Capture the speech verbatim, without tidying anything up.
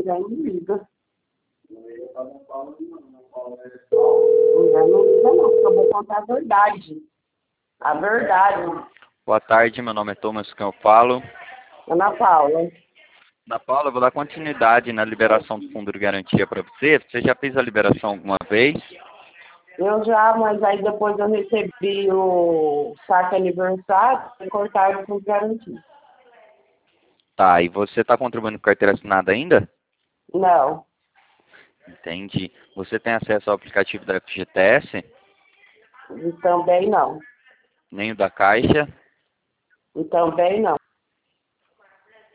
ninguém me liga. Ninguém não liga não, porque eu vou contar a verdade. A verdade. Boa tarde, meu nome é Thomas, com quem eu falo. Ana Paula. Ana Paula, eu vou dar continuidade na liberação do fundo de garantia para você. Você já fez a liberação alguma vez? Eu já, mas aí depois eu recebi o saque aniversário e cortaram o fundo de garantia. Tá, e você está contribuindo com carteira assinada ainda? Não, Entendi. Você tem acesso ao aplicativo da F G T S? e também não. Nem o da Caixa? E também não.